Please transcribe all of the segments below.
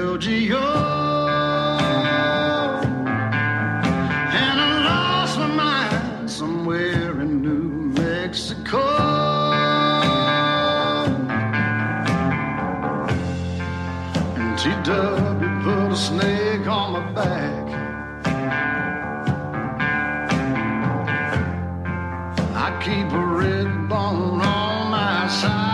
Giorgio. And I lost my mind somewhere in New Mexico. And T.W. put a snake on my back. I keep a red bone on my side.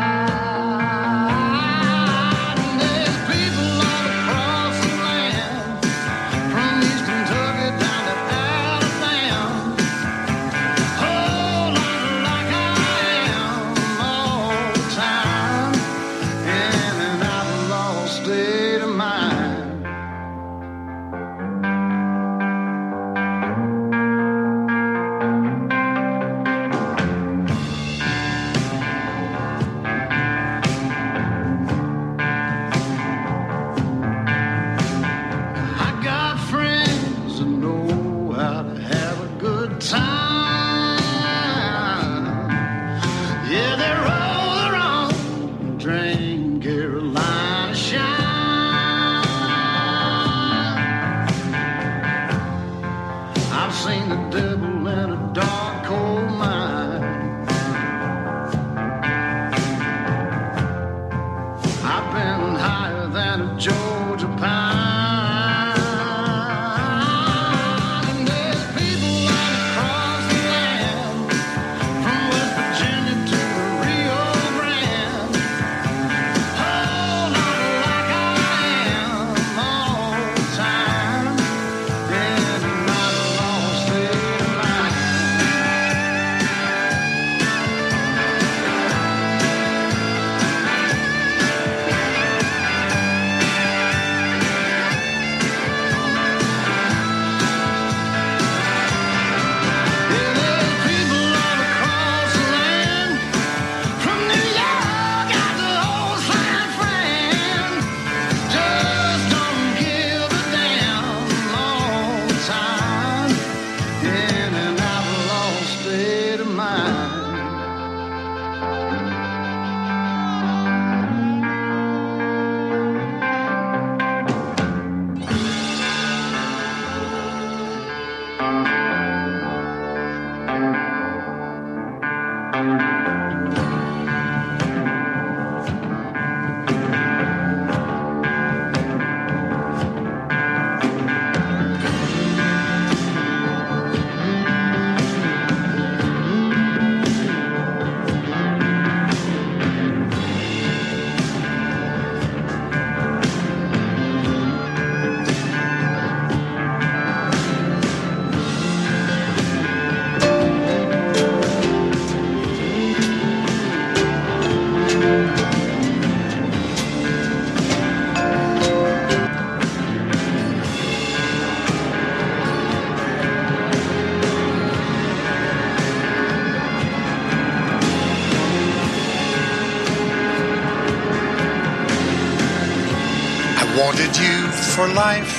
Wanted you for life,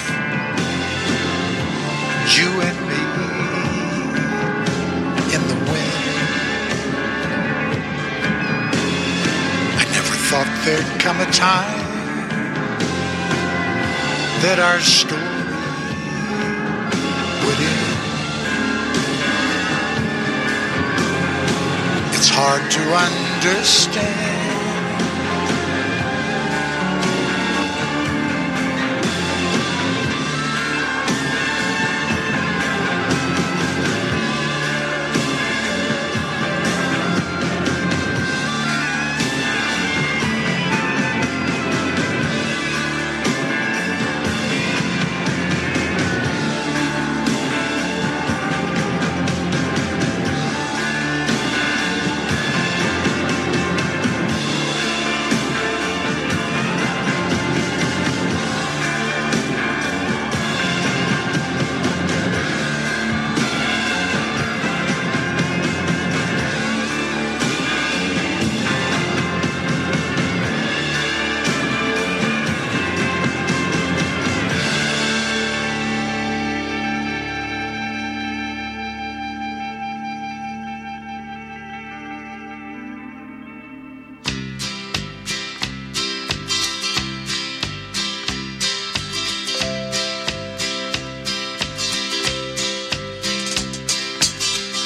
you and me in the wind. I never thought there'd come a time that our story would end. It's hard to understand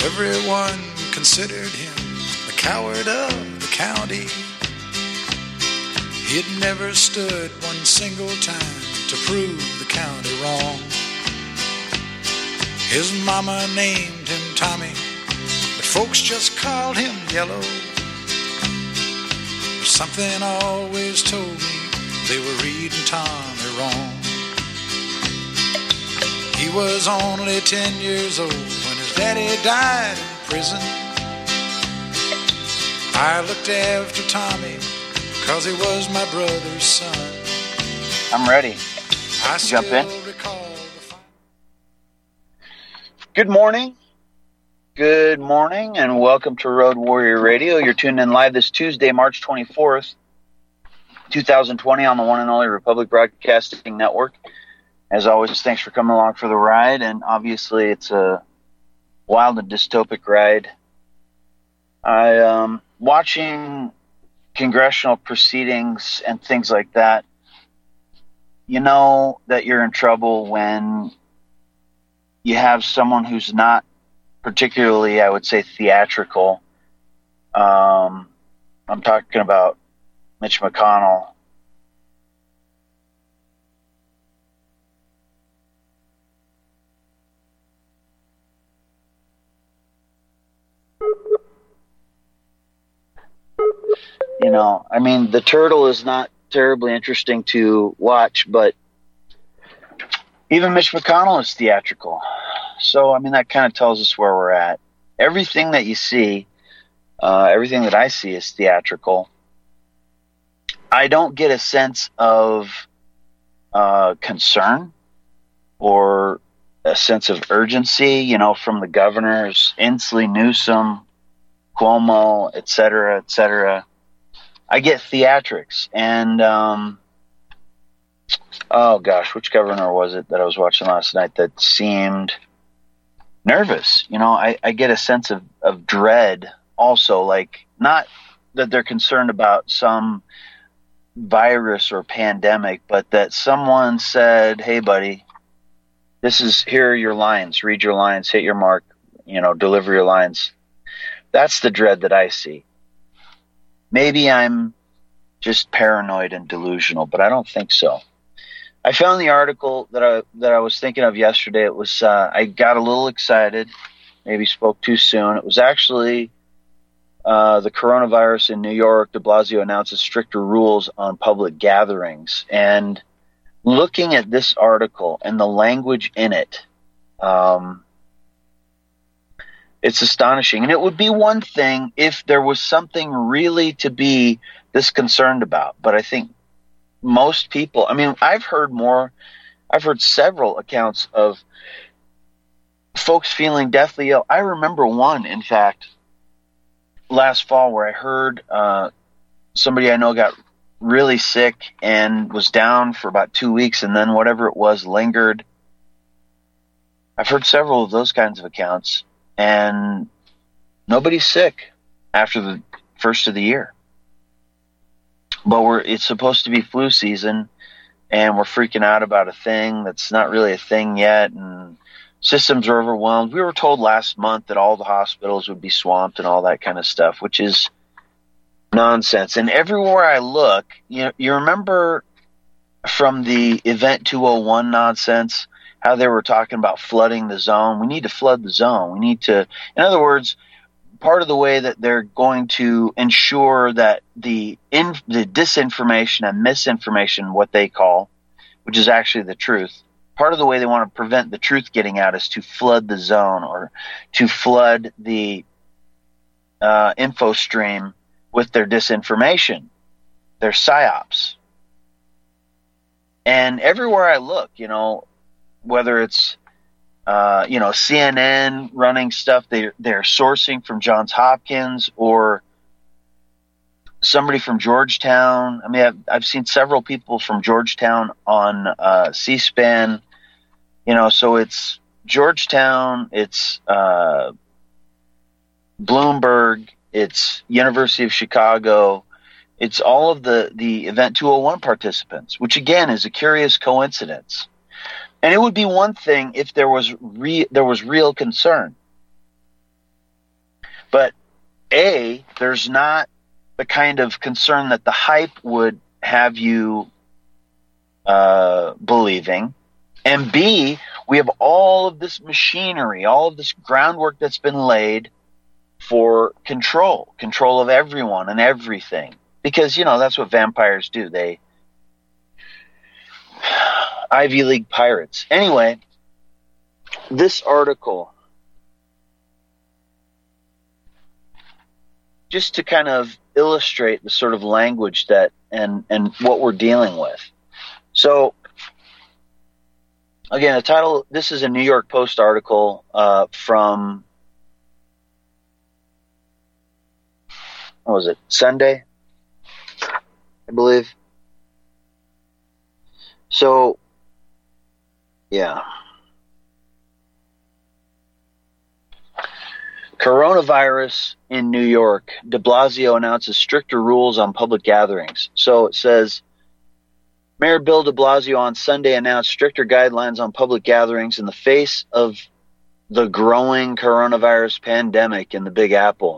Everyone considered him the coward of the county. He'd never stood one single time to prove the county wrong. His mama named him Tommy, but folks just called him Yellow. But something always told me they were reading Tommy wrong. He was only 10 years old when his daddy died in prison. I looked after Tommy because he was my brother's son. I'm ready. Jump in. Good morning. Good morning, and welcome to Road Warrior Radio. You're tuned in live this Tuesday, March 24th, 2020 on the one and only Republic Broadcasting Network. As always, thanks for coming along for the ride, and obviously it's a wild and dystopic ride. Watching congressional proceedings and things like that, you know that you're in trouble when you have someone who's not particularly, I would say, theatrical. I'm talking about Mitch McConnell. You know, I mean, the turtle is not terribly interesting to watch, but even Mitch McConnell is theatrical. So, I mean, that kind of tells us where we're at. Everything that you see, everything that I see is theatrical. I don't get a sense of concern or a sense of urgency, you know, from the governors, Inslee, Newsom, Cuomo, et cetera, et cetera. I get theatrics. And, oh gosh, which governor was it that I was watching last night that seemed nervous? You know, I get a sense of dread also, like, not that they're concerned about some virus or pandemic, but that someone said, hey buddy, here are your lines, read your lines, hit your mark, you know, deliver your lines. That's the dread that I see. Maybe I'm just paranoid and delusional, but I don't think so. I found the article that I was thinking of yesterday. It was I got a little excited, maybe spoke too soon. It was actually the coronavirus in New York. De Blasio announces stricter rules on public gatherings. And looking at this article and the language in it, it's astonishing. And it would be one thing if there was something really to be this concerned about. But I think most people, I mean, I've heard several accounts of folks feeling deathly ill. I remember one, in fact, last fall where I heard somebody I know got really sick and was down for about 2 weeks, and then whatever it was lingered. I've heard several of those kinds of accounts. And nobody's sick after the first of the year. But it's supposed to be flu season, and we're freaking out about a thing that's not really a thing yet, and systems are overwhelmed. We were told last month that all the hospitals would be swamped and all that kind of stuff, which is nonsense. And everywhere I look, you remember from the Event 201 nonsense, how they were talking about flooding the zone. We need to flood the zone. We need to, in other words, part of the way that they're going to ensure that the disinformation and misinformation, what they call, which is actually the truth, part of the way they want to prevent the truth getting out is to flood the zone, or to flood the info stream with their disinformation, their psyops. And everywhere I look, you know, whether it's, CNN running stuff, they're sourcing from Johns Hopkins or somebody from Georgetown. I mean, I've seen several people from Georgetown on C-SPAN, you know, so it's Georgetown, it's Bloomberg, it's University of Chicago, it's all of the Event 201 participants, which again is a curious coincidence. And it would be one thing if there was real concern. But there's not the kind of concern that the hype would have you believing. And B, we have all of this machinery, all of this groundwork that's been laid for control of everyone and everything. Because, that's what vampires do. They Ivy League pirates. Anyway, this article, just to kind of illustrate the sort of language that and what we're dealing with. So, again, the title, this is a New York Post article from, what was it, Sunday, I believe. So, yeah. Coronavirus in New York. De Blasio announces stricter rules on public gatherings. So it says, Mayor Bill de Blasio on Sunday announced stricter guidelines on public gatherings in the face of the growing coronavirus pandemic in the Big Apple.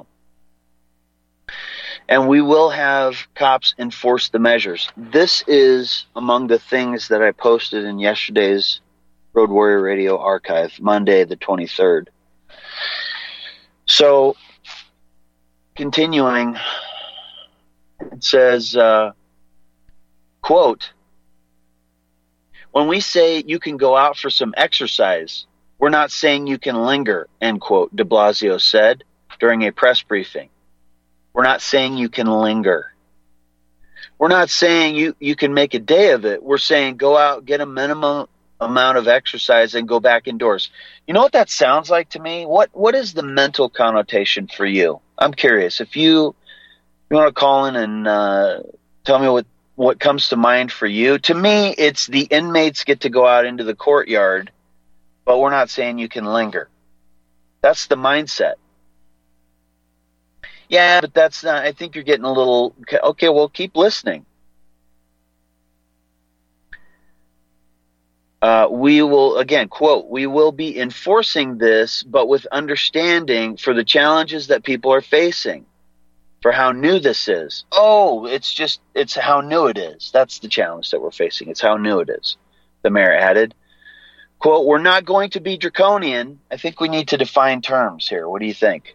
And we will have cops enforce the measures. This is among the things that I posted in yesterday's Road Warrior Radio archive, Monday the 23rd. So, continuing, it says, quote, when we say you can go out for some exercise, we're not saying you can linger, end quote, de Blasio said during a press briefing. We're not saying you can linger. We're not saying you can make a day of it. We're saying go out, get a minimum amount of exercise, and go back indoors. You know what that sounds like to me? What is the mental connotation for you? I'm curious. If you want to call in and tell me what comes to mind for you. To me, it's the inmates get to go out into the courtyard, but we're not saying you can linger. That's the mindset. Yeah, but that's not, I think you're getting a little, okay, well, keep listening. We will, again, quote, we will be enforcing this, but with understanding for the challenges that people are facing, for how new this is. Oh, it's how new it is. That's the challenge that we're facing. It's how new it is, the mayor added. Quote, we're not going to be draconian. I think we need to define terms here. What do you think?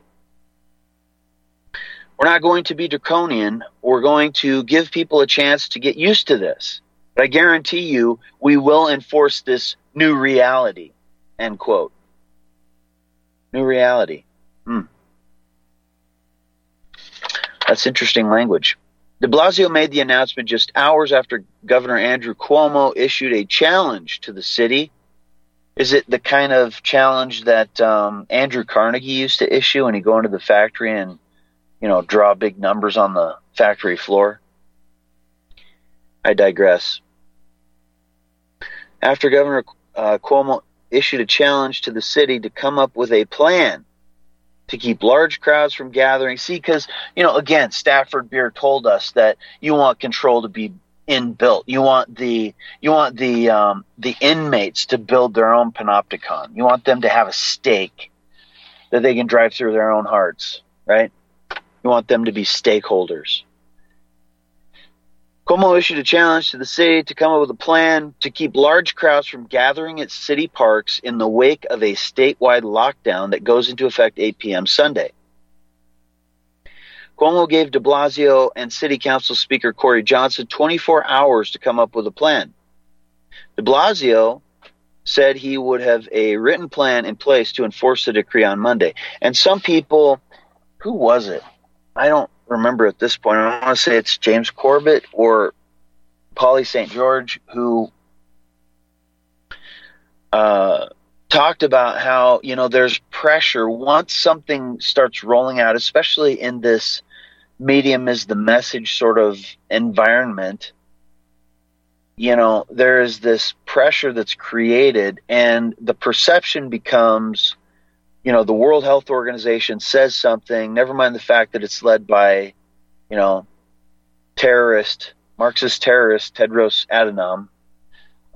We're not going to be draconian. We're going to give people a chance to get used to this. But I guarantee you, we will enforce this new reality, end quote. New reality. That's interesting language. De Blasio made the announcement just hours after Governor Andrew Cuomo issued a challenge to the city. Is it the kind of challenge that Andrew Carnegie used to issue when he'd go into the factory and draw big numbers on the factory floor? I digress. After Governor Cuomo issued a challenge to the city to come up with a plan to keep large crowds from gathering. See, because, again, Stafford Beer told us that you want control to be inbuilt. You want the inmates to build their own panopticon. You want them to have a stake that they can drive through their own hearts, right? You want them to be stakeholders. Cuomo issued a challenge to the city to come up with a plan to keep large crowds from gathering at city parks in the wake of a statewide lockdown that goes into effect 8 p.m. Sunday. Cuomo gave de Blasio and City Council Speaker Corey Johnson 24 hours to come up with a plan. De Blasio said he would have a written plan in place to enforce the decree on Monday. And some people, who was it? I don't remember at this point. I want to say it's James Corbett or Pauly St. George who talked about how, there's pressure once something starts rolling out, especially in this medium is the message sort of environment. There is this pressure that's created, and the perception becomes, the World Health Organization says something, never mind the fact that it's led by, Marxist terrorist Tedros Adhanom,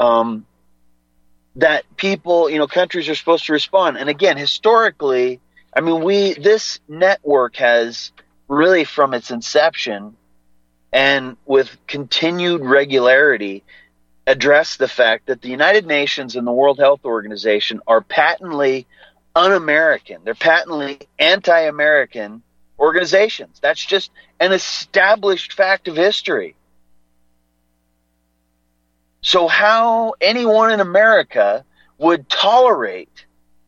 that people, countries are supposed to respond. And again, historically, I mean, this network has really, from its inception and with continued regularity, addressed the fact that the United Nations and the World Health Organization are patently un-American. They're patently anti-American organizations. That's just an established fact of history. So how anyone in America would tolerate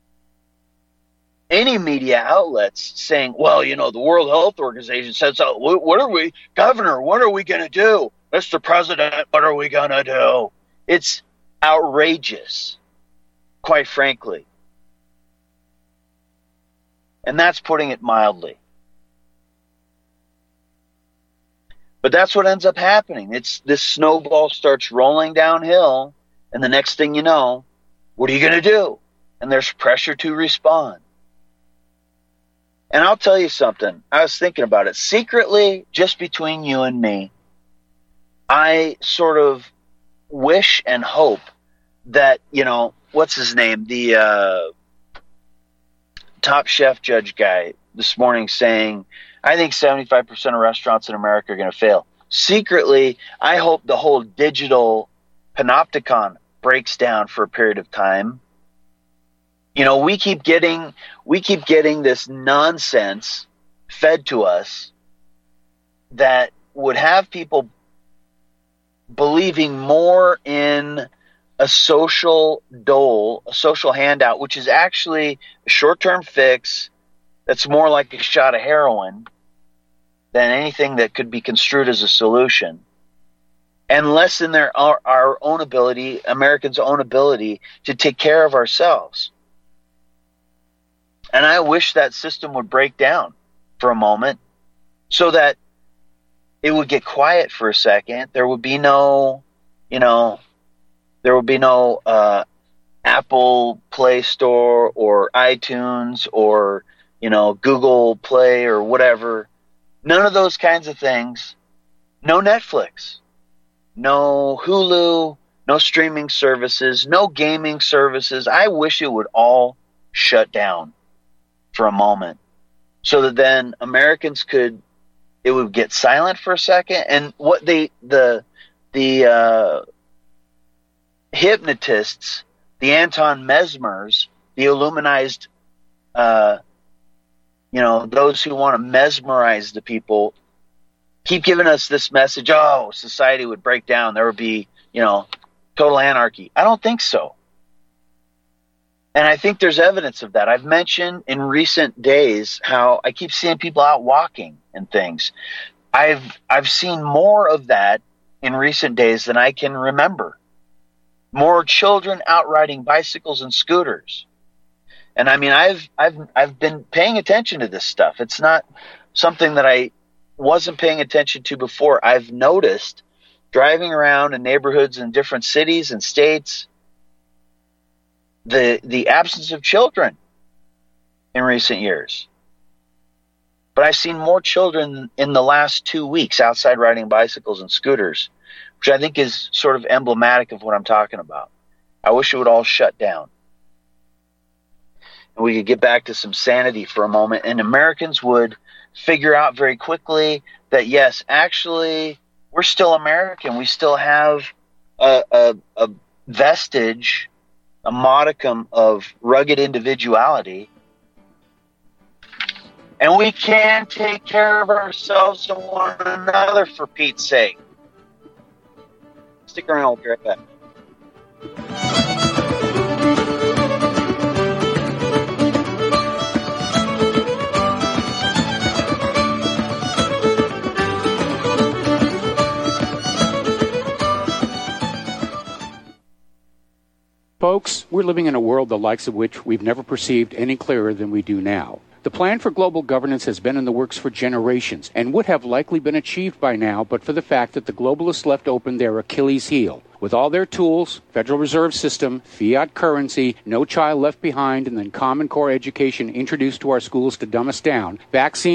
any media outlets saying, well, you know, the World Health Organization says so. Governor, what are we going to do? Mr. President, what are we going to do? It's outrageous, quite frankly. And that's putting it mildly. But that's what ends up happening. It's this snowball starts rolling downhill, and the next thing you know, what are you going to do? And there's pressure to respond. And I'll tell you something. I was thinking about it. Secretly, just between you and me, I sort of wish and hope that, you know, what's his name? The Top Chef judge guy this morning saying, I think 75% of restaurants in America are going to fail. Secretly, I hope the whole digital panopticon breaks down for a period of time. You know, we keep getting this nonsense fed to us that would have people believing more in a social dole, a social handout, which is actually a short-term fix that's more like a shot of heroin than anything that could be construed as a solution, and less in our own ability, Americans' own ability, to take care of ourselves. And I wish that system would break down for a moment so that it would get quiet for a second. There would be no, Apple Play Store or iTunes or, Google Play or whatever. None of those kinds of things. No Netflix, no Hulu, no streaming services, no gaming services. I wish it would all shut down for a moment so that then Americans it would get silent for a second. And what the hypnotists, the Anton Mesmers, the Illuminized, those who want to mesmerize the people, keep giving us this message, oh, society would break down. There would be, total anarchy. I don't think so. And I think there's evidence of that. I've mentioned in recent days how I keep seeing people out walking and things. I've seen more of that in recent days than I can remember. More children out riding bicycles and scooters. And I mean, I've been paying attention to this stuff. It's not something that I wasn't paying attention to before. I've noticed driving around in neighborhoods in different cities and states, the absence of children in recent years. But I've seen more children in the last 2 weeks outside riding bicycles and scooters, which I think is sort of emblematic of what I'm talking about. I wish it would all shut down. And we could get back to some sanity for a moment, and Americans would figure out very quickly that, yes, actually, we're still American. We still have a vestige, a modicum of rugged individuality, and we can take care of ourselves and one another, for Pete's sake. Stick around, I'll be right back. Folks, we're living in a world the likes of which we've never perceived any clearer than we do now. The plan for global governance has been in the works for generations and would have likely been achieved by now but for the fact that the globalists left open their Achilles heel. With all their tools, Federal Reserve System, fiat currency, no child left behind, and then Common Core education introduced to our schools to dumb us down, vaccines,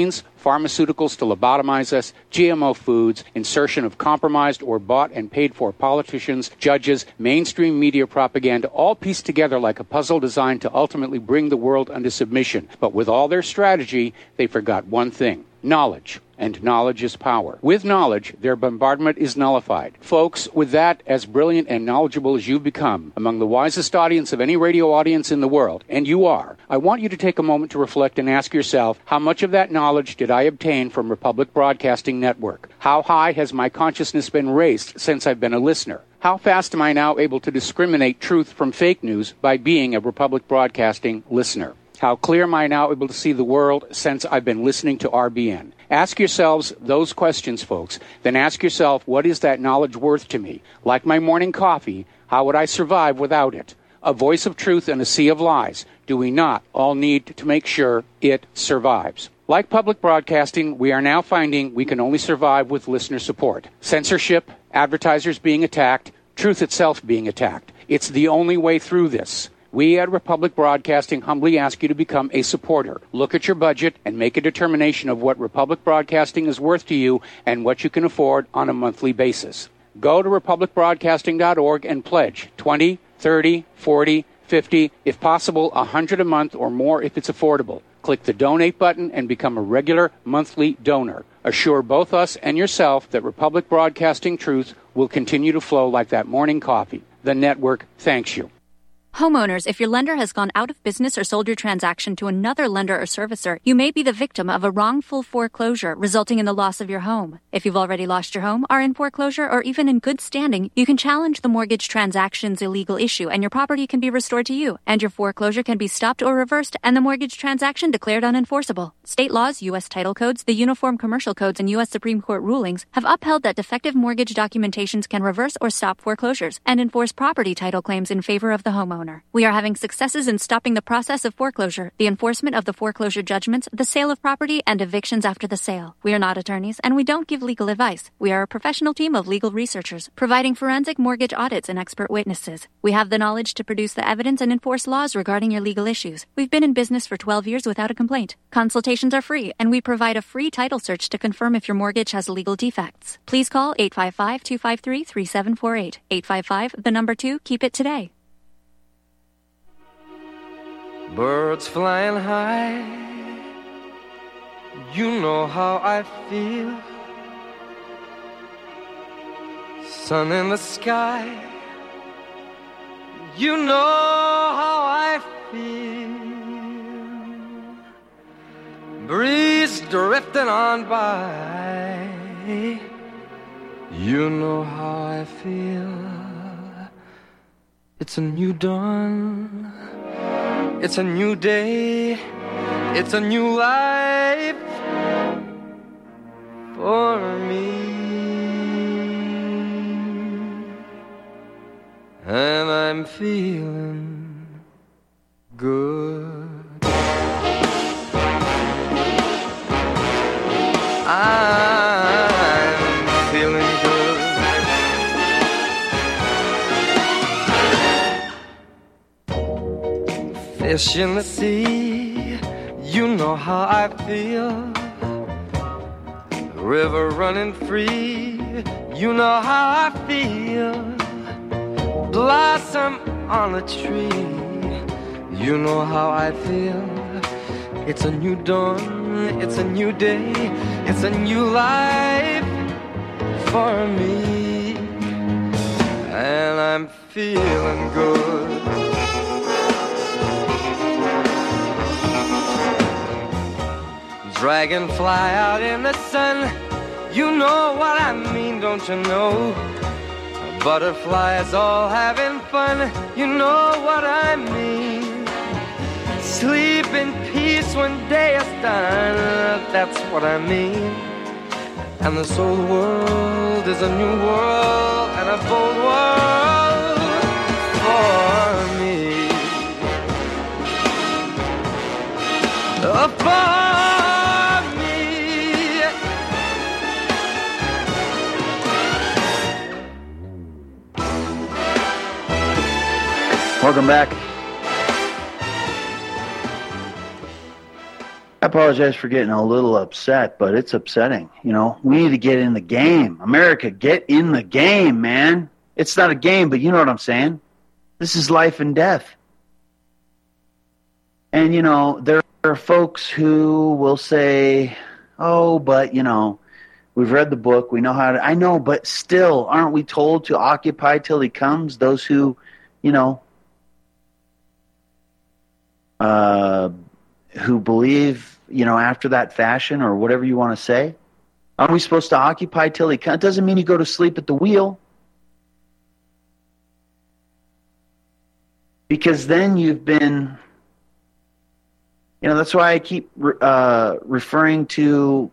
pharmaceuticals to lobotomize us, GMO foods, insertion of compromised or bought and paid for politicians, judges, mainstream media propaganda, all pieced together like a puzzle designed to ultimately bring the world under submission. But with all their strategy, they forgot one thing: knowledge. And knowledge is power. With knowledge, their bombardment is nullified. Folks, with that, as brilliant and knowledgeable as you've become, among the wisest audience of any radio audience in the world, and you are, I want you to take a moment to reflect and ask yourself, how much of that knowledge did I obtain from Republic Broadcasting Network? How high has my consciousness been raised since I've been a listener? How fast am I now able to discriminate truth from fake news by being a Republic Broadcasting listener? How clear am I now able to see the world since I've been listening to RBN? Ask yourselves those questions, folks. Then ask yourself, what is that knowledge worth to me? Like my morning coffee, how would I survive without it? A voice of truth in a sea of lies. Do we not all need to make sure it survives? Like public broadcasting, we are now finding we can only survive with listener support. Censorship, advertisers being attacked, truth itself being attacked. It's the only way through this. We at Republic Broadcasting humbly ask you to become a supporter. Look at your budget and make a determination of what Republic Broadcasting is worth to you and what you can afford on a monthly basis. Go to republicbroadcasting.org and pledge $20, $30, $40, $50, if possible, $100 a month or more if it's affordable. Click the donate button and become a regular monthly donor. Assure both us and yourself that Republic Broadcasting truth will continue to flow like that morning coffee. The network thanks you. Homeowners, if your lender has gone out of business or sold your transaction to another lender or servicer, you may be the victim of a wrongful foreclosure, resulting in the loss of your home. If you've already lost your home, are in foreclosure, or even in good standing, you can challenge the mortgage transaction's illegal issue, and your property can be restored to you, and your foreclosure can be stopped or reversed, and the mortgage transaction declared unenforceable. State laws, U.S. title codes, the Uniform Commercial Codes, and U.S. Supreme Court rulings have upheld that defective mortgage documentations can reverse or stop foreclosures and enforce property title claims in favor of the homeowner. We are having successes in stopping the process of foreclosure, the enforcement of the foreclosure judgments, the sale of property, and evictions after the sale. We are not attorneys, and we don't give legal advice. We are a professional team of legal researchers, providing forensic mortgage audits and expert witnesses. We have the knowledge to produce the evidence and enforce laws regarding your legal issues. We've been in business for 12 years without a complaint. Consultations are free, and we provide a free title search to confirm if your mortgage has legal defects. Please call 855-253-3748. 855, 2, keep it today. Birds flying high, you know how I feel. Sun in the sky, you know how I feel. Breeze drifting on by, you know how I feel. It's a new dawn, it's a new day, it's a new life for me. And I'm feeling good. I'm feeling good. Fish in the sea, you know how I feel. River running free, you know how I feel. Blossom on a tree, you know how I feel. It's a new dawn, it's a new day, it's a new life for me. And I'm feeling good. Dragonfly out in the sun, you know what I mean, don't you know? Butterflies all having fun, you know what I mean. Sleep in peace when day is done, that's what I mean. And this old world is a new world and a bold world for me. For me. Welcome back. I apologize for getting a little upset, but it's upsetting. You know, we need to get in the game. America, get in the game, man. It's not a game, but you know what I'm saying. This is life and death. And, you know, there are folks who will say, oh, but, you know, we've read the book. We know how to. I know, but still, aren't we told to occupy till he comes? Those who, you know, who believe, you know, after that fashion or whatever you want to say. Aren't we supposed to occupy till he comes? It doesn't mean you go to sleep at the wheel. Because then you've been, you know, that's why I keep referring to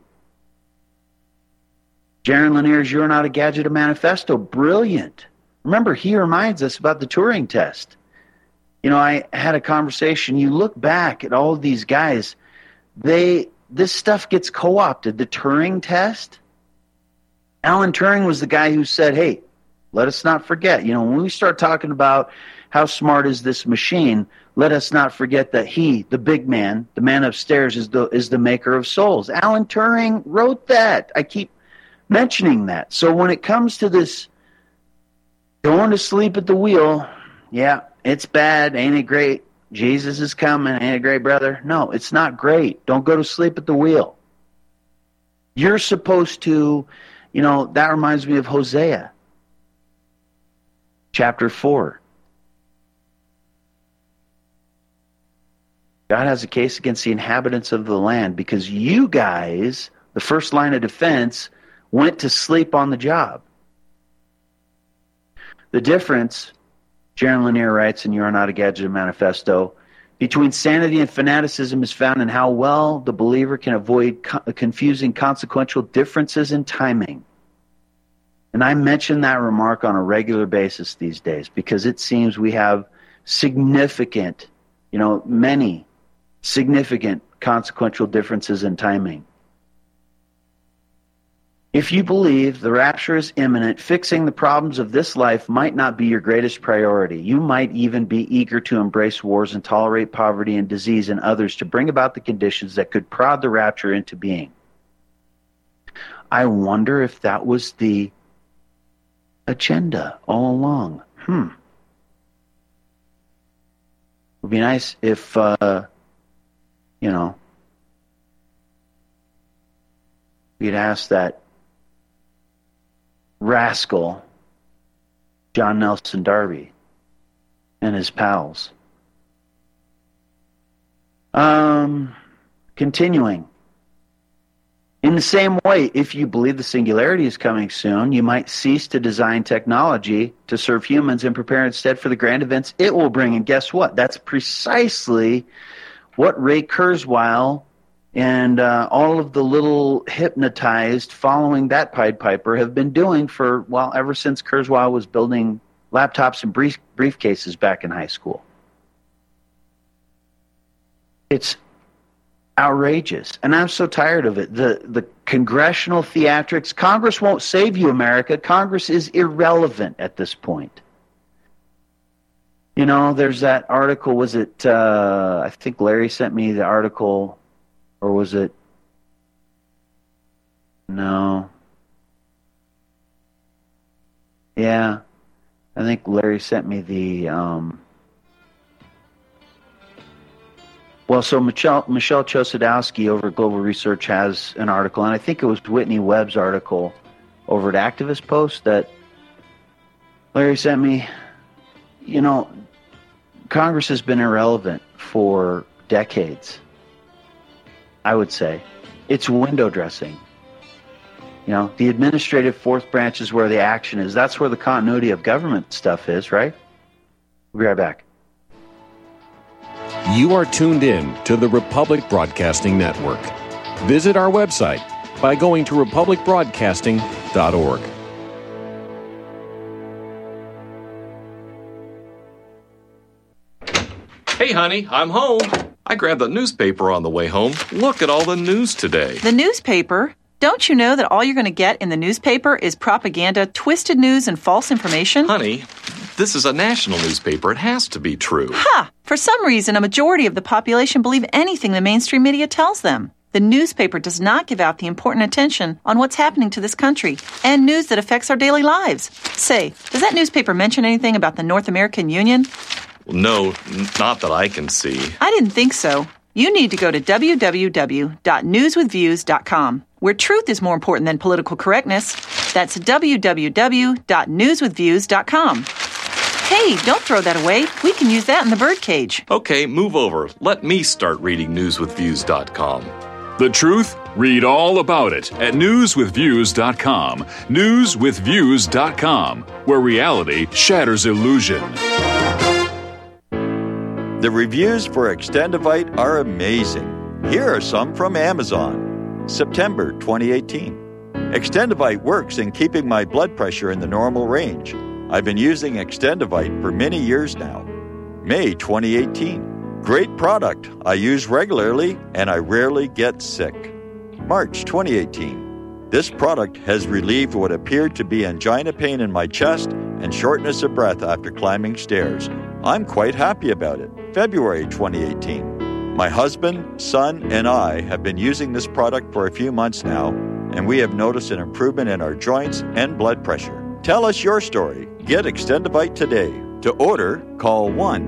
Jaron Lanier's You're Not a Gadget, a Manifesto. Brilliant. Remember, he reminds us about the Turing test. You know, I had a conversation. You look back at all of these guys, this stuff gets co-opted. The Turing test. Alan Turing was the guy who said, hey, let us not forget, you know, when we start talking about how smart is this machine, let us not forget that he, the big man, the man upstairs, is the maker of souls. Alan Turing wrote that. I keep mentioning that. So when it comes to this going to sleep at the wheel, yeah, it's bad. Ain't it great? Jesus is coming. Ain't it great, brother? No, it's not great. Don't go to sleep at the wheel. You're supposed to, you know, that reminds me of Hosea, chapter 4. God has a case against the inhabitants of the land because you guys, the first line of defense, went to sleep on the job. The difference, Jaron Lanier writes in You're Not a Gadget Manifesto, between sanity and fanaticism is found in how well the believer can avoid confusing consequential differences in timing. And I mention that remark on a regular basis these days because it seems we have significant, you know, many significant consequential differences in timing. If you believe the rapture is imminent, fixing the problems of this life might not be your greatest priority. You might even be eager to embrace wars and tolerate poverty and disease in others to bring about the conditions that could prod the rapture into being. I wonder if that was the agenda all along. It would be nice if, you know, we'd ask that rascal John Nelson Darby and his pals. Continuing. In the same way, if you believe the singularity is coming soon, you might cease to design technology to serve humans and prepare instead for the grand events it will bring. And guess what? That's precisely what Ray Kurzweil and all of the little hypnotized following that Pied Piper have been doing for, well, ever since Kurzweil was building laptops and briefcases back in high school. It's outrageous. And I'm so tired of it. The congressional theatrics. Congress won't save you, America. Congress is irrelevant at this point. You know, there's that article. Was it, I think Larry sent me the article. Or was it? No. Yeah. I think Larry sent me the... Well, so Michelle Chosadowski over at Global Research has an article, and I think it was Whitney Webb's article over at Activist Post that Larry sent me. You know, Congress has been irrelevant for decades. I would say. It's window dressing. You know, the administrative fourth branch is where the action is. That's where the continuity of government stuff is, right? We'll be right back. You are tuned in to the Republic Broadcasting Network. Visit our website by going to republicbroadcasting.org. Hey, honey, I'm home. I grabbed the newspaper on the way home. Look at all the news today. The newspaper? Don't you know that all you're going to get in the newspaper is propaganda, twisted news, and false information? Honey, This is a national newspaper. It has to be true. Ha! For some reason, a majority of the population believe anything the mainstream media tells them. The newspaper does not give out the important attention on what's happening to this country and news that affects our daily lives. Say, does that newspaper mention anything about the North American Union? No, not that I can see. I didn't think so. You need to go to www.newswithviews.com, where truth is more important than political correctness. That's www.newswithviews.com. Hey, don't throw that away. We can use that in the birdcage. Okay, move over. Let me start reading newswithviews.com. The truth? Read all about it at newswithviews.com. Newswithviews.com, where reality shatters illusion. The reviews for Extendivite are amazing. Here are some from Amazon. September 2018. Extendivite works in keeping my blood pressure in the normal range. I've been using Extendivite for many years now. May 2018. Great product. I use regularly and I rarely get sick. March 2018. This product has relieved what appeared to be angina pain in my chest and shortness of breath after climbing stairs. I'm quite happy about it. February 2018. My husband, son, and I have been using this product for a few months now, and we have noticed an improvement in our joints and blood pressure. Tell us your story. Get Extendivite today. To order, call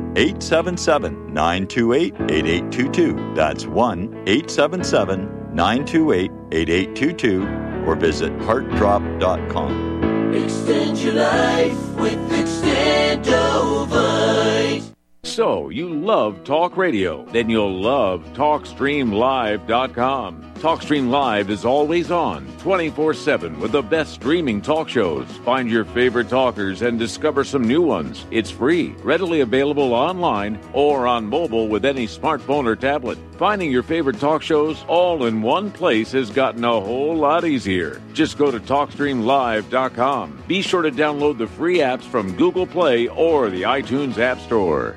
1-877-928-8822. That's 1-877-928-8822 or visit heartdrop.com. Extend your life with Extendovite. So, you love talk radio? Then you'll love TalkStreamLive.com. TalkStream Live is always on, 24/7, with the best streaming talk shows. Find your favorite talkers and discover some new ones. It's free, readily available online or on mobile with any smartphone or tablet. Finding your favorite talk shows all in one place has gotten a whole lot easier. Just go to TalkStreamLive.com. Be sure to download the free apps from Google Play or the iTunes App Store.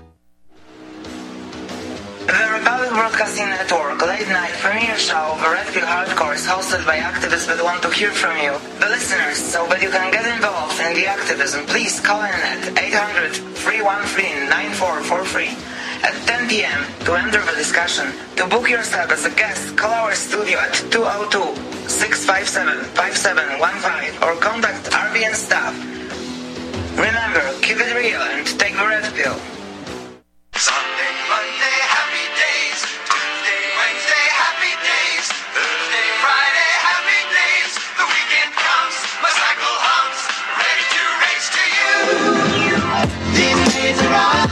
The Republic Broadcasting Network late night premiere show of Red Pill Hardcore is hosted by activists that want to hear from you, the listeners. So that you can get involved in the activism, please call in at 800-313-9443 at 10 p.m. to enter the discussion. To book yourself as a guest, call our studio at 202-657-5715 or contact RBN staff. Remember, keep it real and take the Red Pill. Sunday, Monday, happy days. Tuesday, Wednesday, happy days. Thursday, Friday, happy days. The weekend comes, my cycle hums, ready to race to you. These days are all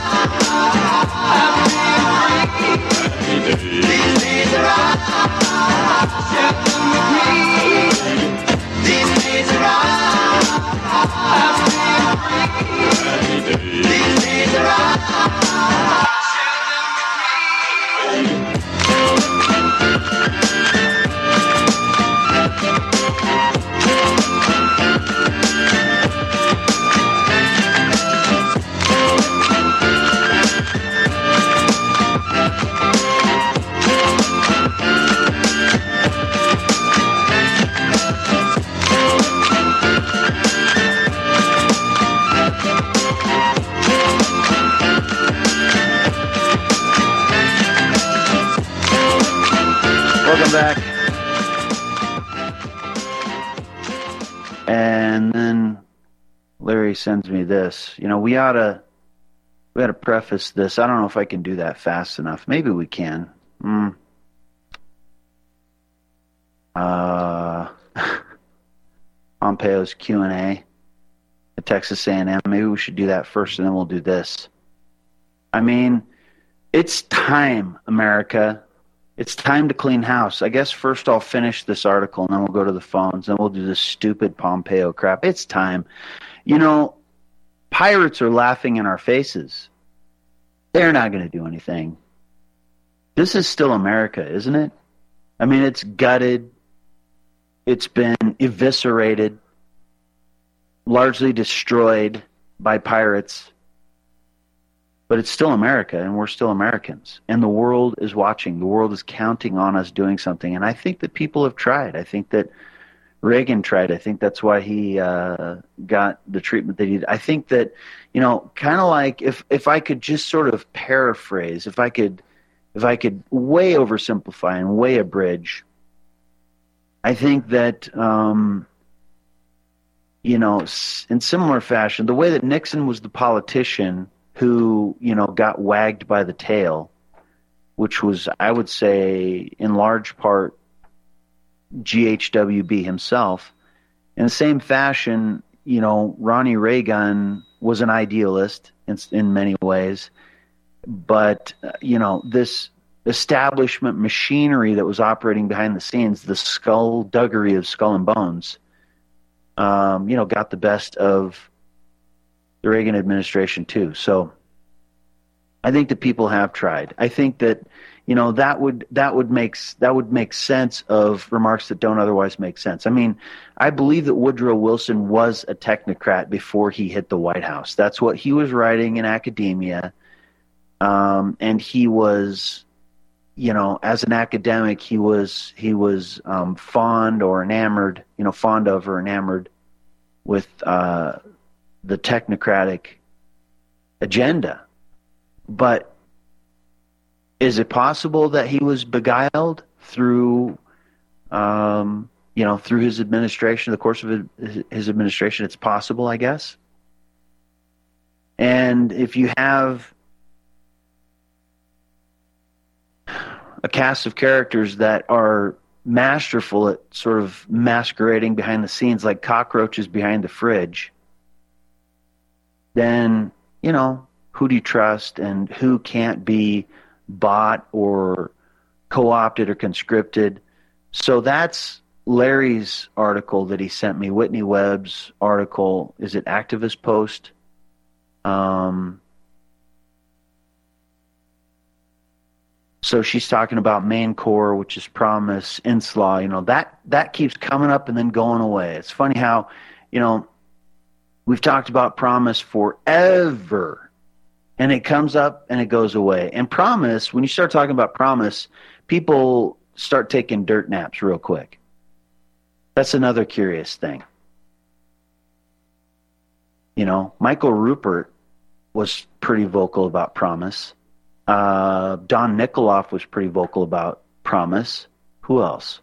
These days are all share them with me. These days are all These days are all Welcome back. And then Larry sends me this. You know, we ought to preface this. I don't know if I can do that fast enough. Maybe we can. Pompeo's Q&A at Texas A&M. Maybe we should do that first, and then we'll do this. I mean, it's time, America. It's time to clean house. I guess first I'll finish this article, and then we'll go to the phones, and we'll do this stupid Pompeo crap. It's time. You know, pirates are laughing in our faces. They're not going to do anything. This is still America, isn't it? I mean, it's gutted. It's been eviscerated, largely destroyed by pirates. But it's still America, and we're still Americans. And the world is watching. The world is counting on us doing something. And I think that people have tried. I think that Reagan tried. I think that's why he got the treatment that he did. I think that, kind of like if I could just sort of paraphrase, if I could way oversimplify and way abridge, I think that, in similar fashion, the way that Nixon was the politician who, got wagged by the tail, which was, I would say, in large part, GHWB himself. In the same fashion, Ronnie Reagan was an idealist in many ways, but, this establishment machinery that was operating behind the scenes, the skullduggery of Skull and Bones, got the best of the Reagan administration too. So I think that people have tried. I think that, that would make sense of remarks that don't otherwise make sense. I mean, I believe that Woodrow Wilson was a technocrat before he hit the White House. That's what he was writing in academia. And he was, as an academic, he was fond of or enamored with the technocratic agenda. But is it possible that he was beguiled through, through his administration, the course of his administration? It's possible, I guess. And if you have a cast of characters that are masterful at sort of masquerading behind the scenes like cockroaches behind the fridge, then, who do you trust and who can't be bought or co-opted or conscripted? So that's Larry's article that he sent me, Whitney Webb's article. Is it Activist Post? So she's talking about Main Core, which is Promise, Inslaw. That keeps coming up and then going away. It's funny how, we've talked about Promise forever. And it comes up and it goes away. And Promise, when you start talking about Promise, people start taking dirt naps real quick. That's another curious thing. Michael Rupert was pretty vocal about Promise. Don Nikoloff was pretty vocal about Promise. Who else?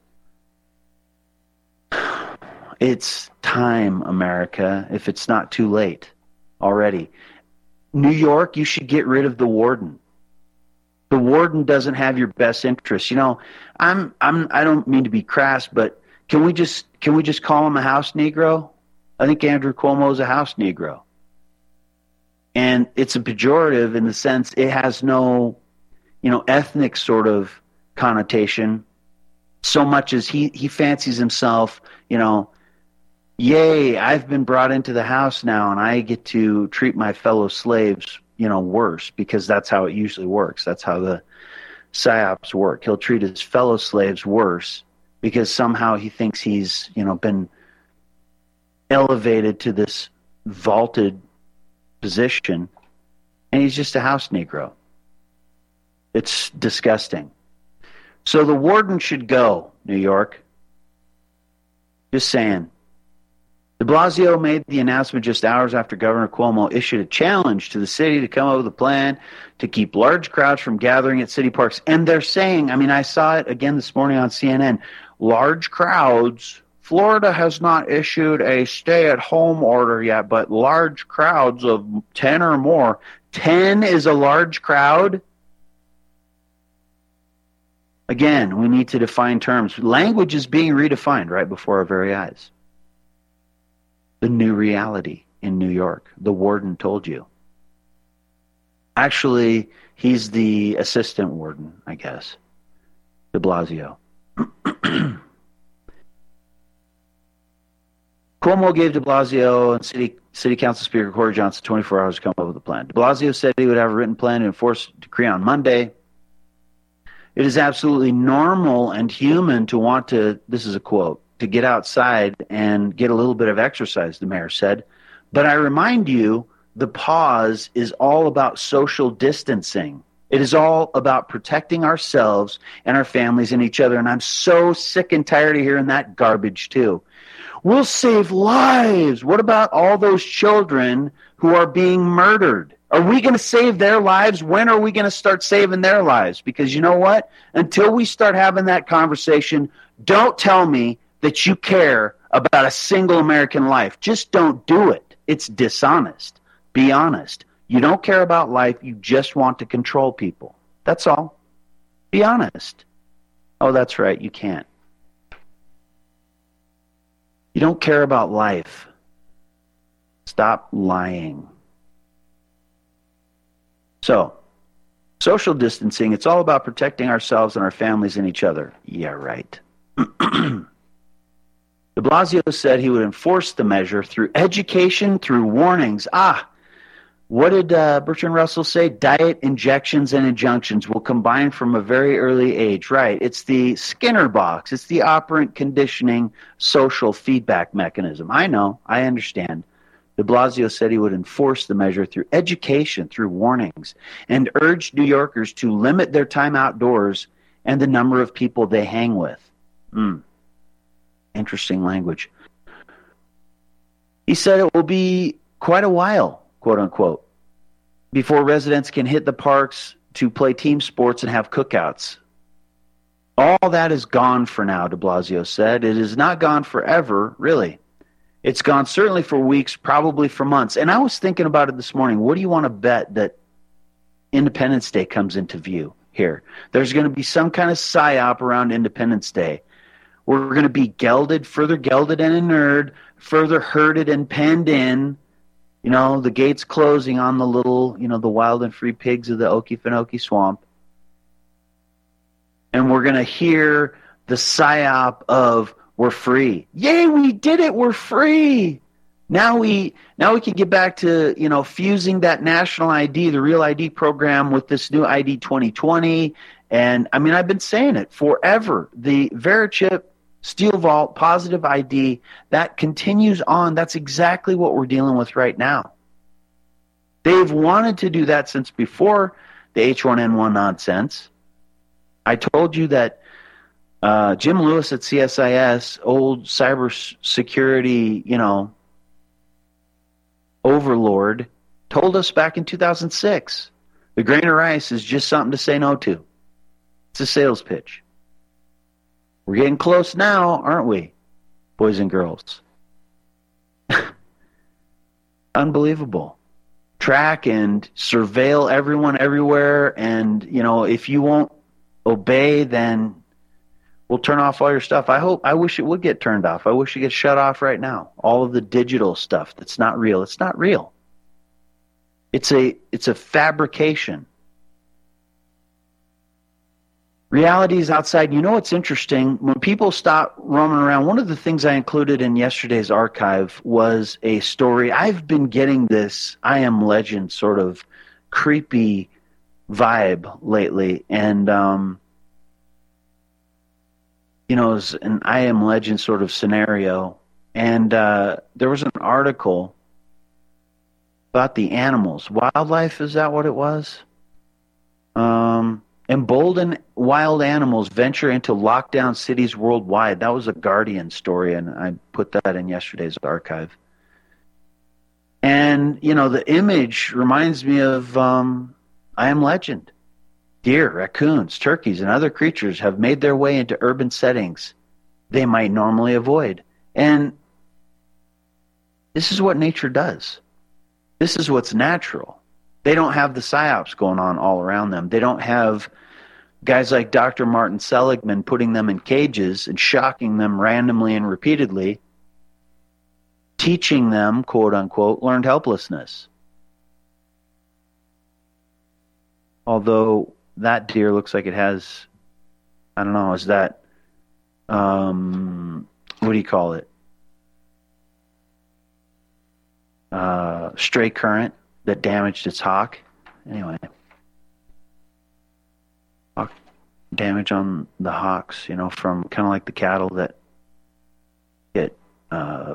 It's time, America, if it's not too late already. New York, you should get rid of the warden. The warden doesn't have your best interests. I don't mean to be crass, but can we just call him a house Negro? I think Andrew Cuomo is a house Negro. And it's a pejorative in the sense it has no, ethnic sort of connotation, so much as he fancies himself, yay, I've been brought into the house now and I get to treat my fellow slaves, worse, because that's how it usually works. That's how the psyops work. He'll treat his fellow slaves worse because somehow he thinks he's, been elevated to this vaulted position, and he's just a house Negro. It's disgusting. So the warden should go, New York. Just saying. De Blasio made the announcement just hours after Governor Cuomo issued a challenge to the city to come up with a plan to keep large crowds from gathering at city parks. And they're saying, I saw it again this morning on CNN, large crowds. Florida has not issued a stay-at-home order yet, but large crowds of 10 or more. 10 is a large crowd? Again, we need to define terms. Language is being redefined right before our very eyes. The new reality in New York. The warden told you. Actually, he's the assistant warden, I guess. De Blasio. Cuomo gave de Blasio and City Council Speaker Corey Johnson 24 hours to come up with a plan. De Blasio said he would have a written plan to enforce a decree on Monday. It is absolutely normal and human to want to, this is a quote, to get outside and get a little bit of exercise, the mayor said. But I remind you, the pause is all about social distancing. It is all about protecting ourselves and our families and each other. And I'm so sick and tired of hearing that garbage too. we'll save lives. What about all those children who are being murdered? Are we going to save their lives? When are we going to start saving their lives? Because you know what? Until we start having that conversation, don't tell me that you care about a single American life. Just don't do it. It's dishonest. Be honest. You don't care about life. You just want to control people. That's all. Be honest. Oh, that's right. You can't. You don't care about life. Stop lying. So, social distancing, it's all about protecting ourselves and our families and each other. Yeah, right. De Blasio said he would enforce the measure through education, through warnings. What did Bertrand Russell say? Diet, injections, and injunctions will combine from a very early age. Right. It's the Skinner box. It's the operant conditioning social feedback mechanism. I know. I understand. De Blasio said he would enforce the measure through education, through warnings, and urged New Yorkers to limit their time outdoors and the number of people they hang with. Interesting language. He said it will be quite a while, quote unquote, before residents can hit the parks to play team sports and have cookouts. All that is gone for now, de Blasio said. It is not gone forever, really. It's gone certainly for weeks, probably for months. And I was thinking about it this morning. What do you want to bet that Independence Day comes into view here? There's going to be some kind of psyop around Independence Day. We're going to be gelded, further gelded and inured, further herded and penned in. You know, the gates closing on the little, the wild and free pigs of the Okefenokee Swamp. And we're going to hear the psyop of, we're free. Yay, we did it. We're free. Now we can get back to, fusing that national ID, the Real ID program, with this new ID 2020. And I mean, I've been saying it forever. The Verichip Steel Vault Positive ID, that continues on. That's exactly what we're dealing with right now. They've wanted to do that since before the H1N1 nonsense. I told you that Jim Lewis at CSIS, old cybersecurity, overlord, told us back in 2006, the grain of rice is just something to say no to. It's a sales pitch. We're getting close now, aren't we, boys and girls? Unbelievable. Track and surveil everyone everywhere, and, if you won't obey, then we'll turn off all your stuff. I wish it would get turned off. I wish it gets shut off right now. All of the digital stuff that's not real. It's not real. It's a fabrication. Reality is outside. You know what's interesting? When people stop roaming around, one of the things I included in yesterday's archive was a story. I've been getting this I Am Legend sort of creepy vibe lately, and it was an I Am Legend sort of scenario. And there was an article about the animals. Wildlife, is that what it was? Emboldened wild animals venture into lockdown cities worldwide. That was a Guardian story, and I put that in yesterday's archive. And, the image reminds me of I Am Legend. Deer, raccoons, turkeys, and other creatures have made their way into urban settings they might normally avoid. And this is what nature does. This is what's natural. They don't have the psyops going on all around them. They don't have guys like Dr. Martin Seligman putting them in cages and shocking them randomly and repeatedly, teaching them, quote unquote, learned helplessness. Although that deer looks like it has, I don't know, is that, what do you call it? Stray current that damaged its hock. Anyway, damage on the hocks, from kind of like the cattle that get the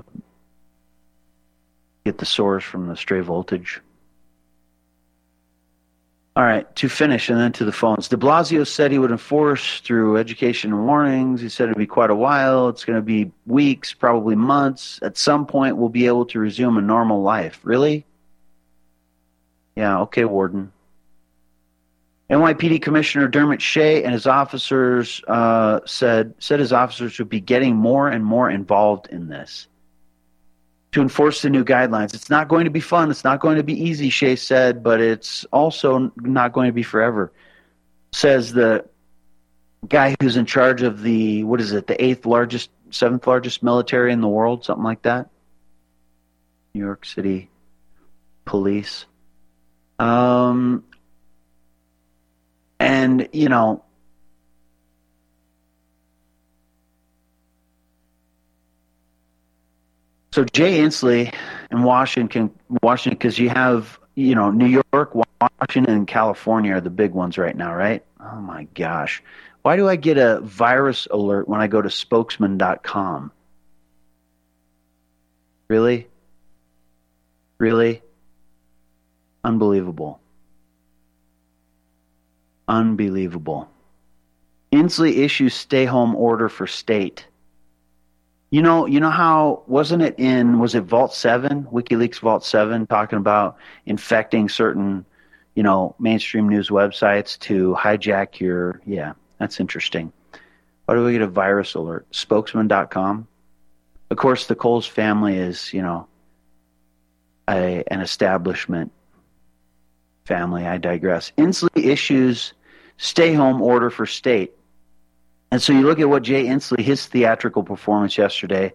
source from the stray voltage. All right, to finish and then to the phones. De Blasio said he would enforce through education and warnings. He said it'd be quite a while. It's going to be weeks, probably months. At some point, we'll be able to resume a normal life. Really? Yeah, okay, Warden. NYPD Commissioner Dermot Shea and his officers said his officers would be getting more and more involved in this to enforce the new guidelines. It's not going to be fun. It's not going to be easy, Shea said, but it's also not going to be forever. Says the guy who's in charge of the, what is it, the 7th largest military in the world, something like that. New York City Police. And, you know, so Jay Inslee in Washington, because you have, you know, New York, Washington, and California are the big ones right now, right? Oh, my gosh. Why do I get a virus alert when I go to spokesman.com? Really? Really? Unbelievable. Unbelievable. Inslee issues stay-home order for state. You know how, was it Vault 7, WikiLeaks Vault 7, talking about infecting certain, you know, mainstream news websites to hijack your, yeah, that's interesting. Why do we get a virus alert? Spokesman.com. Of course, the Coles family is, you know, an establishment family. I digress. Inslee issues stay-home order for state. And so you look at what Jay Inslee, his theatrical performance yesterday,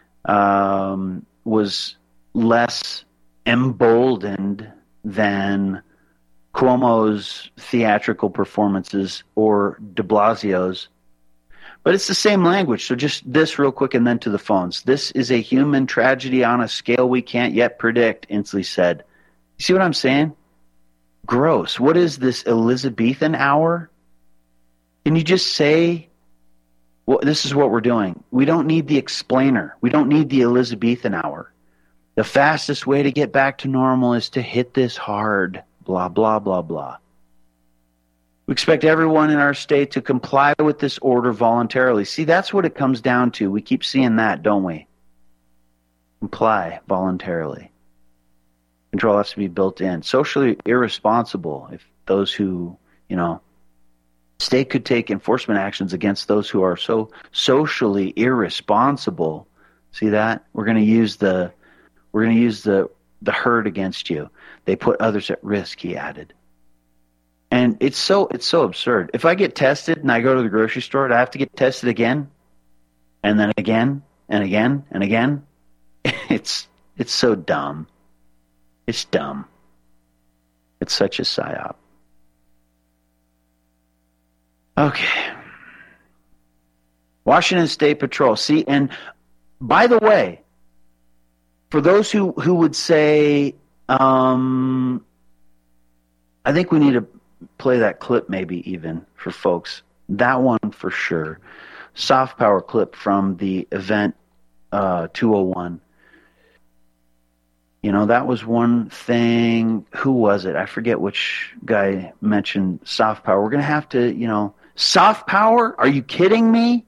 was less emboldened than Cuomo's theatrical performances or de Blasio's. But it's the same language. So just this real quick and then to the phones. This is a human tragedy on a scale we can't yet predict, Inslee said. You see what I'm saying? Gross. What is this Elizabethan hour? Can you just say, well, this is what we're doing. We don't need the explainer. We don't need the Elizabethan hour. The fastest way to get back to normal is to hit this hard. Blah, blah, blah, blah. We expect everyone in our state to comply with this order voluntarily. See, that's what it comes down to. We keep seeing that, don't we? Comply voluntarily. Control has to be built in. Socially irresponsible if those who, you know, state could take enforcement actions against those who are so socially irresponsible. See that? We're going to use the herd against you. They put others at risk, he added. And it's so absurd. If I get tested and I go to the grocery store, do I have to get tested again? And then again and again and again? It's so dumb. It's dumb. It's such a psyop. Okay. Washington State Patrol. See, and by the way, for those who would say, I think we need to play that clip maybe even for folks. That one for sure. Soft power clip from the event 201. You know, that was one thing. Who was it? I forget which guy mentioned soft power. We're going to have to, you know, soft power? Are you kidding me?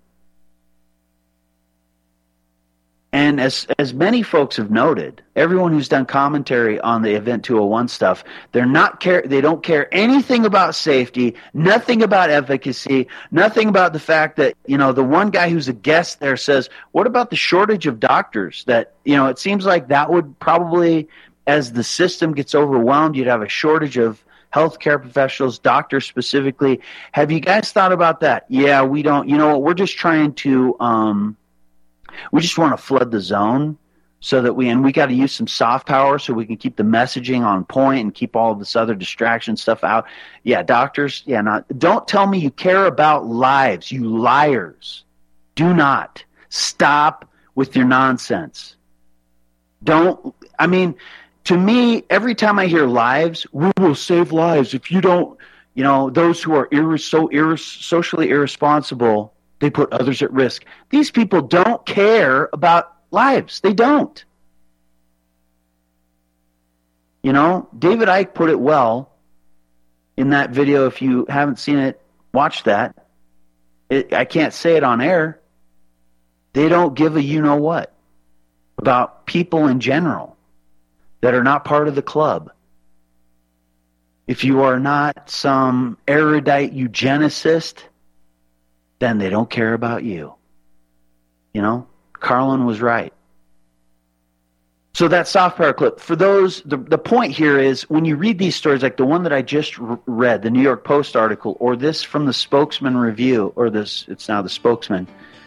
And as many folks have noted, everyone who's done commentary on the Event 201 stuff, they don't care anything about safety, nothing about efficacy, nothing about the fact that, you know, the one guy who's a guest there says, what about the shortage of doctors? That, you know, it seems like that would probably, as the system gets overwhelmed, you'd have a shortage of healthcare professionals, doctors specifically. Have you guys thought about that? Yeah, we don't. You know what? We're just trying to we just want to flood the zone so that we got to use some soft power so we can keep the messaging on point and keep all of this other distraction stuff out. Yeah, doctors, yeah, don't tell me you care about lives, you liars. Do not. Stop with your nonsense. To me, every time I hear lives, we will save lives. If you don't, you know, those who are socially irresponsible, they put others at risk. These people don't care about lives. They don't. You know, David Icke put it well in that video. If you haven't seen it, watch that. I can't say it on air. They don't give a you-know-what about people in general that are not part of the club. If you are not some erudite eugenicist, then they don't care about you. You know, Carlin was right. So that soft power clip, for those, the point here is when you read these stories, like the one that I just read, the New York Post article, or this from the Spokesman Review, or this, it's now the Spokesman,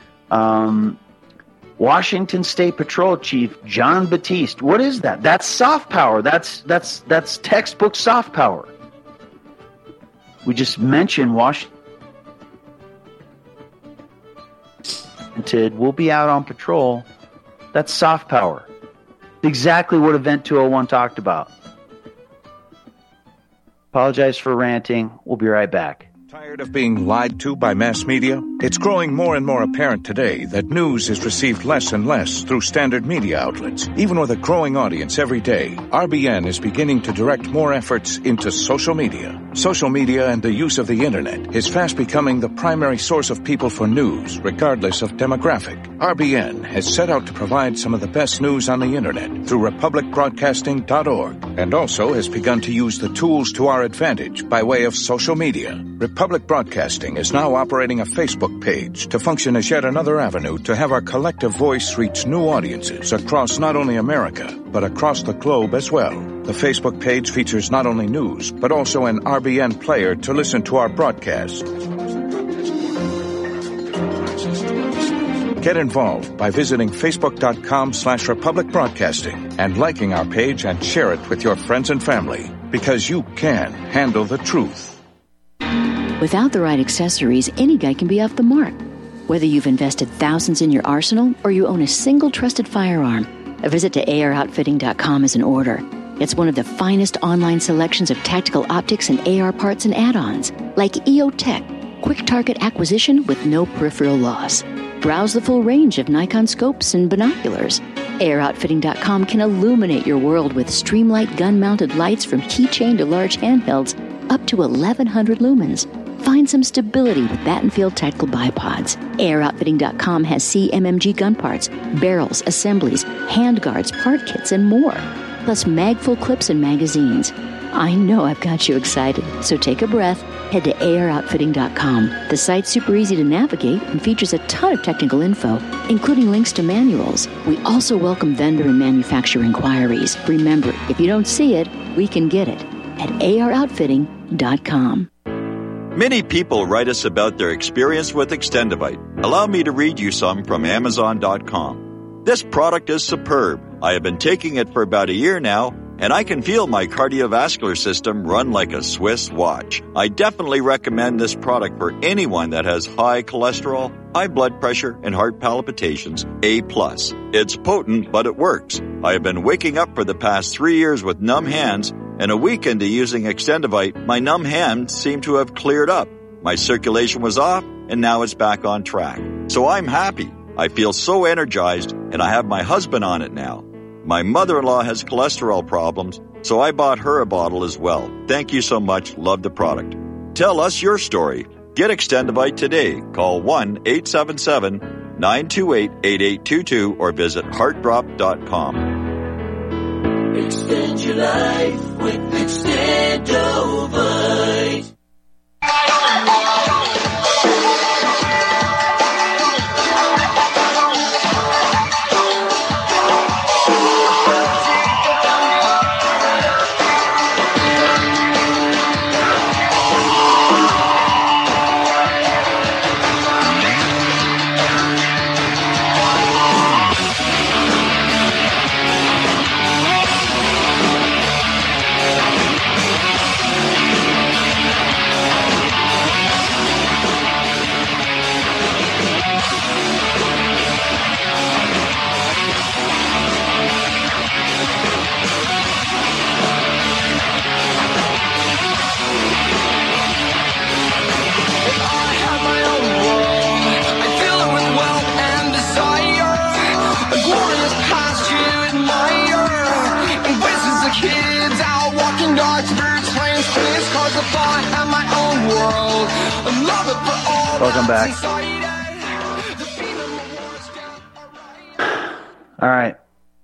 Washington State Patrol Chief John Batiste. What is that? That's soft power. That's textbook soft power. We just mentioned Washington. We'll be out on patrol. That's soft power. Exactly what Event 201 talked about. Apologize for ranting. We'll be right back. Tired of being lied to by mass media? It's growing more and more apparent today that news is received less and less through standard media outlets. Even with a growing audience every day, RBN is beginning to direct more efforts into social media. Social media and the use of the internet is fast becoming the primary source of people for news, regardless of demographic. RBN has set out to provide some of the best news on the internet through republicbroadcasting.org, and also has begun to use the tools to our advantage by way of social media. Republic Broadcasting is now operating a Facebook page to function as yet another avenue to have our collective voice reach new audiences across not only America, but across the globe as well. The Facebook page features not only news, but also an RBN player to listen to our broadcast. Get involved by visiting facebook.com/Republic Broadcasting and liking our page and share it with your friends and family, because you can handle the truth. Without the right accessories, any guy can be off the mark. Whether you've invested thousands in your arsenal or you own a single trusted firearm, a visit to AROutfitting.com is in order. It's one of the finest online selections of tactical optics and AR parts and add-ons, like EOTech, quick target acquisition with no peripheral loss. Browse the full range of Nikon scopes and binoculars. AROutfitting.com can illuminate your world with Streamlight gun-mounted lights from keychain to large handhelds up to 1,100 lumens. Find some stability with Battenfield tactical bipods. AROutfitting.com has CMMG gun parts, barrels, assemblies, handguards, part kits, and more. Plus mag-full clips and magazines. I know I've got you excited, so take a breath. Head to AROutfitting.com. The site's super easy to navigate and features a ton of technical info, including links to manuals. We also welcome vendor and manufacturer inquiries. Remember, if you don't see it, we can get it at AROutfitting.com. Many people write us about their experience with Extendivite. Allow me to read you some from Amazon.com. This product is superb. I have been taking it for about a year now, and I can feel my cardiovascular system run like a Swiss watch. I definitely recommend this product for anyone that has high cholesterol, high blood pressure, and heart palpitations, A+. It's potent, but it works. I have been waking up for the past 3 years with numb hands, and a week into using Extendivite, my numb hands seem to have cleared up. My circulation was off, and now it's back on track. So I'm happy. I feel so energized, and I have my husband on it now. My mother-in-law has cholesterol problems, so I bought her a bottle as well. Thank you so much. Love the product. Tell us your story. Get Extendivite today. Call 1-877-928-8822 or visit heartdrop.com. Extend your life with Extendovite. world. Love it for all. Welcome back. All right.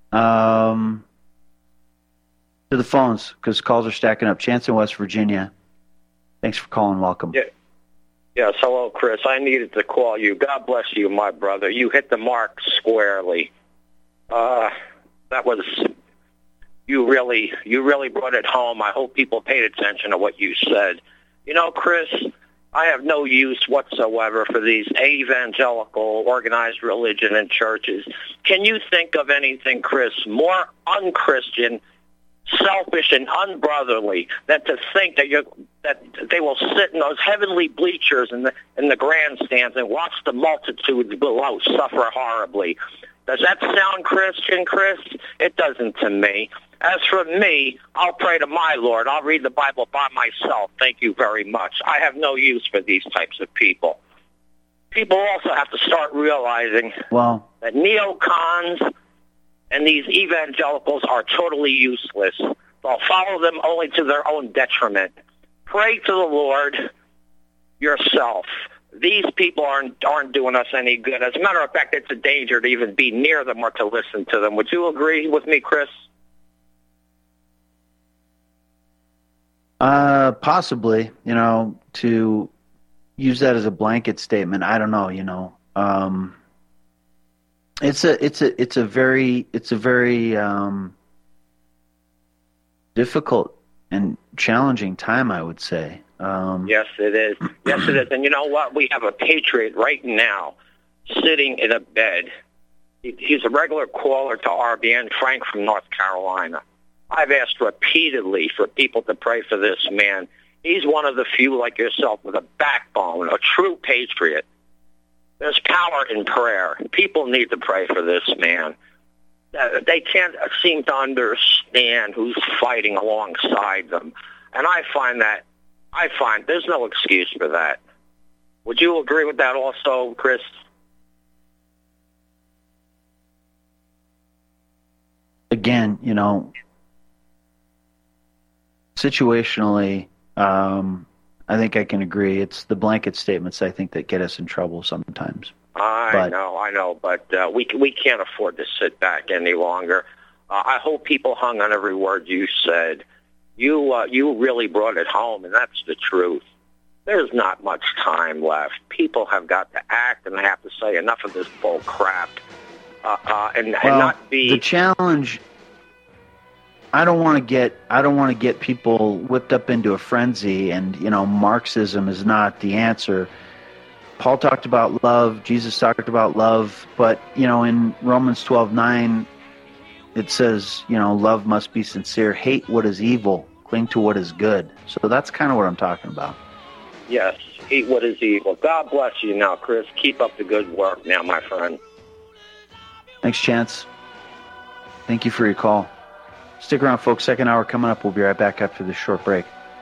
To the phones, because calls are stacking up. Chance in West Virginia. Thanks for calling. Welcome. Yeah. Yes, hello, Chris. I needed to call you. God bless you, my brother. You hit the mark squarely. That was, you really brought it home. I hope people paid attention to what you said. You know, Chris, I have no use whatsoever for these evangelical organized religion and churches. Can you think of anything, Chris, more unchristian, selfish, and unbrotherly than to think that they will sit in those heavenly bleachers in the grandstands and watch the multitudes below suffer horribly? Does that sound Christian, Chris? It doesn't to me. As for me, I'll pray to my Lord. I'll read the Bible by myself. Thank you very much. I have no use for these types of people. People also have to start realizing that neocons and these evangelicals are totally useless. They'll follow them only to their own detriment. Pray to the Lord yourself. These people aren't doing us any good. As a matter of fact, it's a danger to even be near them or to listen to them. Would you agree with me, Chris? Possibly, to use that as a blanket statement. I don't know, it's a very difficult and challenging time, I would say. Yes, it is. Yes, it is. And you know what? We have a patriot right now sitting in a bed. He's a regular caller to RBN, Frank from North Carolina. I've asked repeatedly for people to pray for this man. He's one of the few like yourself with a backbone, a true patriot. There's power in prayer. People need to pray for this man. They can't seem to understand who's fighting alongside them. And I find there's no excuse for that. Would you agree with that also, Chris? Again, situationally, I think I can agree. It's the blanket statements, I think, that get us in trouble sometimes. I know, but we can't afford to sit back any longer. I hope people hung on every word you said. You really brought it home, and that's the truth. There's not much time left. People have got to act, and they have to say enough of this bull crap, and not be the challenge. I don't want to get people whipped up into a frenzy, and Marxism is not the answer. Paul talked about love, Jesus talked about love, but in Romans 12:9 it says, love must be sincere, hate what is evil, cling to what is good. So that's kind of what I'm talking about. Yes, hate what is evil. God bless you now, Chris. Keep up the good work now, my friend. Thanks, Chance. Thank you for your call. Stick around, folks. Second hour coming up. We'll be right back after this short break.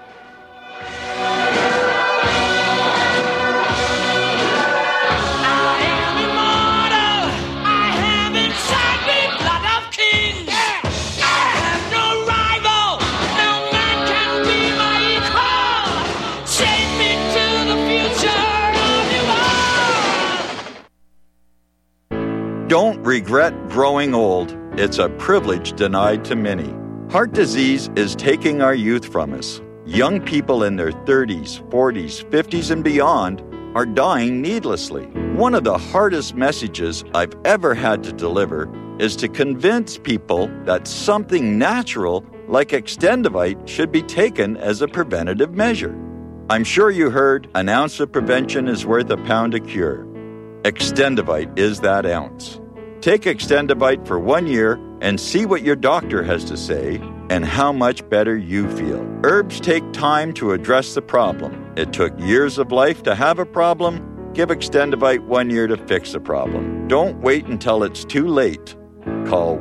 Don't regret growing old. It's a privilege denied to many. Heart disease is taking our youth from us. Young people in their 30s, 40s, 50s, and beyond are dying needlessly. One of the hardest messages I've ever had to deliver is to convince people that something natural like Extendivite should be taken as a preventative measure. I'm sure you heard an ounce of prevention is worth a pound of cure. Extendivite is that ounce. Take Extendivite for 1 year and see what your doctor has to say and how much better you feel. Herbs take time to address the problem. It took years of life to have a problem. Give Extendivite 1 year to fix a problem. Don't wait until it's too late. Call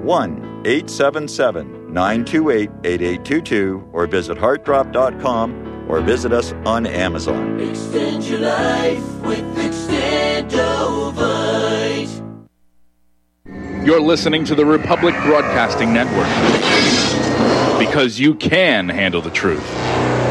1-877-928-8822 or visit heartdrop.com or visit us on Amazon. Extend your life with Extendovite. You're listening to the Republic Broadcasting Network. Because you can handle the truth.